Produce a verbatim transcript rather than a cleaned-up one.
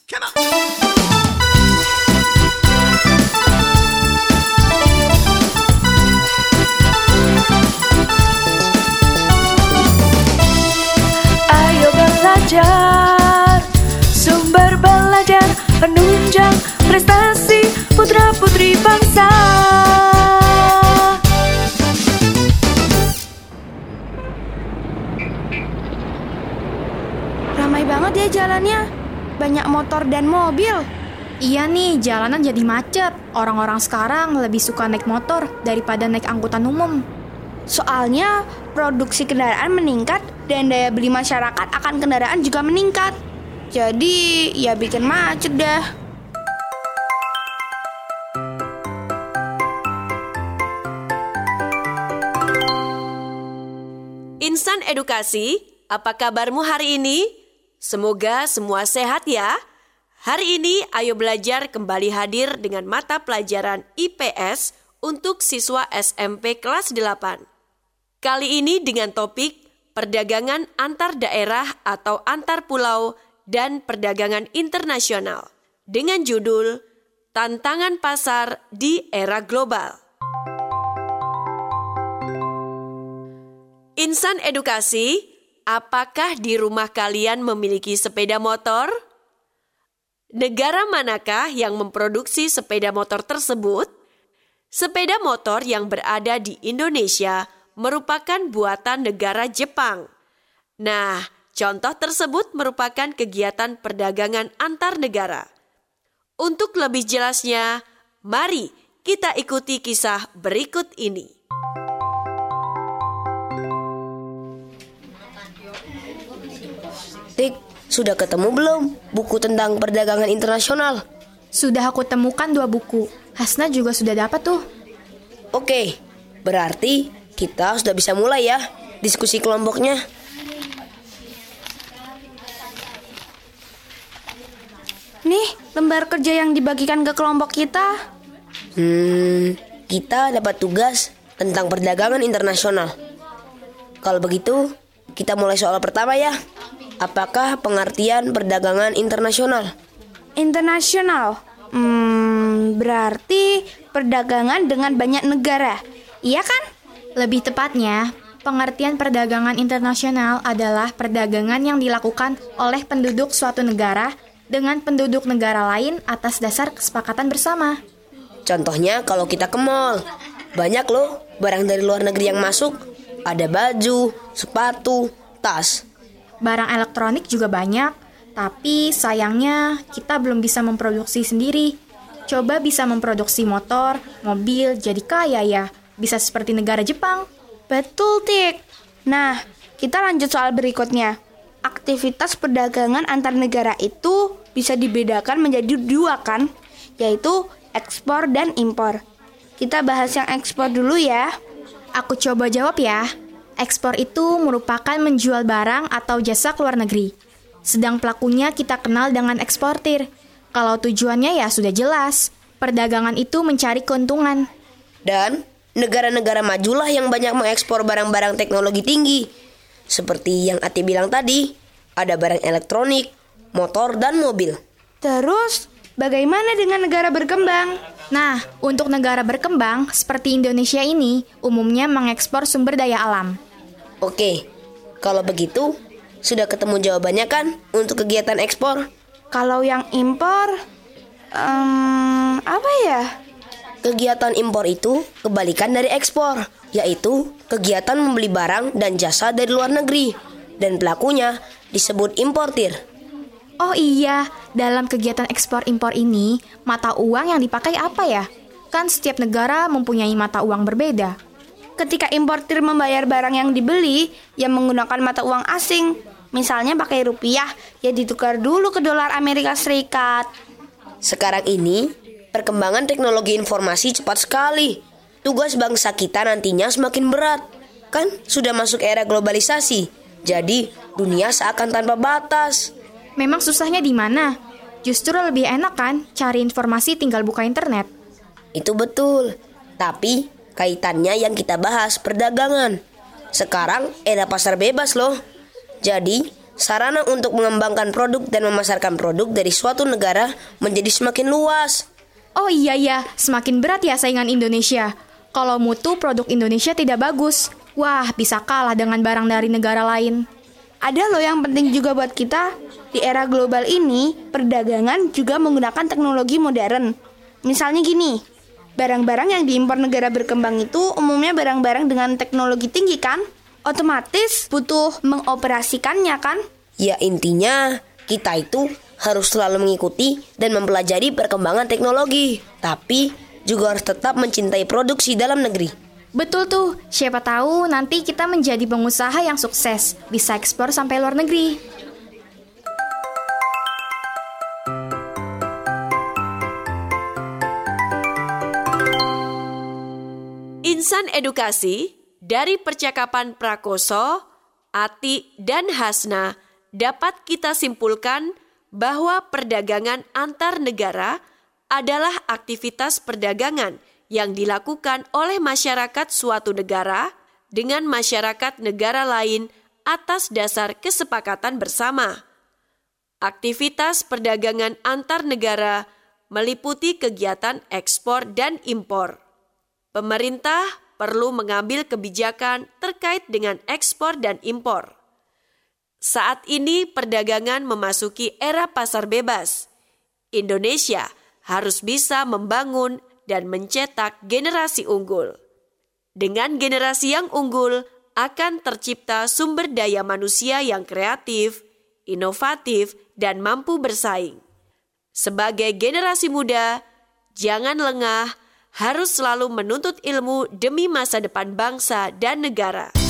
Come on. Ayo belajar, sumber belajar, penunjang prestasi putra-putri bangsa. Ramai banget ya jalannya, banyak motor dan mobil. Iya nih, jalanan jadi macet. Orang-orang sekarang lebih suka naik motor daripada naik angkutan umum. Soalnya produksi kendaraan meningkat dan daya beli masyarakat akan kendaraan juga meningkat. Jadi ya bikin macet dah. Insan Edukasi, apa kabarmu hari ini? Semoga semua sehat ya. Hari ini Ayo Belajar kembali hadir dengan mata pelajaran I P S untuk siswa S M P kelas delapan. Kali ini dengan topik perdagangan antar daerah atau antar pulau dan perdagangan internasional dengan judul Tantangan Pasar di Era Global. Insan Edukasi, apakah di rumah kalian memiliki sepeda motor? Negara manakah yang memproduksi sepeda motor tersebut? Sepeda motor yang berada di Indonesia merupakan buatan negara Jepang. Nah, contoh tersebut merupakan kegiatan perdagangan antar negara. Untuk lebih jelasnya, mari kita ikuti kisah berikut ini. Tik, sudah ketemu belum buku tentang perdagangan internasional? Sudah aku temukan dua buku. Hasna juga sudah dapat tuh. Oke, berarti kita sudah bisa mulai ya diskusi kelompoknya. Nih, lembar kerja yang dibagikan ke kelompok kita. Hmm, kita dapat tugas tentang perdagangan internasional. Kalau begitu, kita mulai soal pertama ya. Apakah pengertian perdagangan internasional? Internasional. Hmm, berarti perdagangan dengan banyak negara. Iya kan? Lebih tepatnya, pengertian perdagangan internasional adalah perdagangan yang dilakukan oleh penduduk suatu negara dengan penduduk negara lain atas dasar kesepakatan bersama. Contohnya kalau kita ke mall, banyak loh barang dari luar negeri yang masuk. Ada baju, sepatu, tas. Barang elektronik juga banyak, tapi sayangnya kita belum bisa memproduksi sendiri. Coba bisa memproduksi motor, mobil, jadi kaya ya. Bisa seperti negara Jepang. Betul, Tik. Nah, kita lanjut soal berikutnya. Aktivitas perdagangan antar negara itu bisa dibedakan menjadi dua kan, yaitu ekspor dan impor. Kita bahas yang ekspor dulu ya. Aku coba jawab ya. Ekspor itu merupakan menjual barang atau jasa ke luar negeri. Sedang pelakunya kita kenal dengan eksportir. Kalau tujuannya ya sudah jelas. Perdagangan itu mencari keuntungan. Dan negara-negara majulah yang banyak mengekspor barang-barang teknologi tinggi. Seperti yang Ati bilang tadi, ada barang elektronik, motor, dan mobil. Terus, bagaimana dengan negara berkembang? Nah, untuk negara berkembang seperti Indonesia ini, umumnya mengekspor sumber daya alam. Oke, kalau begitu, sudah ketemu jawabannya kan untuk kegiatan ekspor? Kalau yang impor, um, apa ya? Kegiatan impor itu kebalikan dari ekspor, yaitu kegiatan membeli barang dan jasa dari luar negeri. Dan pelakunya disebut importir. Oh iya, dalam kegiatan ekspor-impor ini, mata uang yang dipakai apa ya? Kan setiap negara mempunyai mata uang berbeda. Ketika importir membayar barang yang dibeli yang menggunakan mata uang asing, misalnya pakai rupiah, ya ditukar dulu ke dolar Amerika Serikat. Sekarang ini, perkembangan teknologi informasi cepat sekali. Tugas bangsa kita nantinya semakin berat. Kan sudah masuk era globalisasi, jadi dunia seakan tanpa batas. Memang susahnya di mana? Justru lebih enak kan cari informasi tinggal buka internet. Itu betul. Tapi kaitannya yang kita bahas perdagangan. Sekarang era pasar bebas loh. Jadi sarana untuk mengembangkan produk dan memasarkan produk dari suatu negara menjadi semakin luas. Oh iya ya, semakin berat ya saingan Indonesia. Kalau mutu produk Indonesia tidak bagus, wah bisa kalah dengan barang dari negara lain. Ada loh yang penting juga buat kita. Di era global ini, perdagangan juga menggunakan teknologi modern. Misalnya gini, barang-barang yang diimpor negara berkembang itu umumnya barang-barang dengan teknologi tinggi kan? Otomatis butuh mengoperasikannya kan? Ya intinya kita itu harus selalu mengikuti dan mempelajari perkembangan teknologi. Tapi juga harus tetap mencintai produksi dalam negeri. Betul tuh, siapa tahu nanti kita menjadi pengusaha yang sukses, bisa ekspor sampai luar negeri. Insan Edukasi dari percakapan Prakoso, Ati, dan Hasna dapat kita simpulkan bahwa perdagangan antar negara adalah aktivitas perdagangan yang dilakukan oleh masyarakat suatu negara dengan masyarakat negara lain atas dasar kesepakatan bersama. Aktivitas perdagangan antar negara meliputi kegiatan ekspor dan impor. Pemerintah perlu mengambil kebijakan terkait dengan ekspor dan impor. Saat ini perdagangan memasuki era pasar bebas. Indonesia harus bisa membangun dan mencetak generasi unggul. Dengan generasi yang unggul akan tercipta sumber daya manusia yang kreatif, inovatif, dan mampu bersaing. Sebagai generasi muda, jangan lengah, harus selalu menuntut ilmu demi masa depan bangsa dan negara.